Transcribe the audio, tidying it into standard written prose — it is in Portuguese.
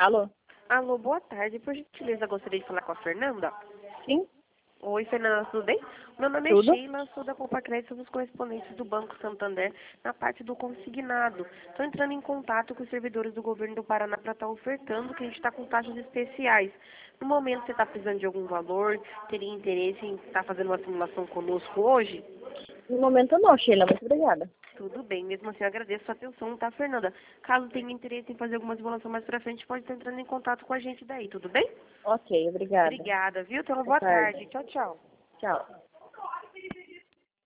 Alô? Alô, boa tarde. Por gentileza, gostaria de falar com a Fernanda? Sim? Oi, Fernanda, tudo bem? Meu nome é Tudo? Sheila, sou da Poupa Crédito, somos correspondentes do Banco Santander na parte do consignado. Estou entrando em contato com os servidores do governo do Paraná para estar ofertando, que a gente está com taxas especiais. No momento, você está precisando de algum valor? Teria interesse em estar fazendo uma simulação conosco hoje? No momento não, Sheila. Muito obrigada. Tudo bem, mesmo assim eu agradeço a sua atenção, tá, Fernanda? Caso tenha interesse em fazer alguma simulação mais pra frente, pode estar entrando em contato com a gente daí, tudo bem? Ok, obrigada. Obrigada, viu? Tenha uma Boa boa tarde. tarde. Tchau, tchau. Tchau.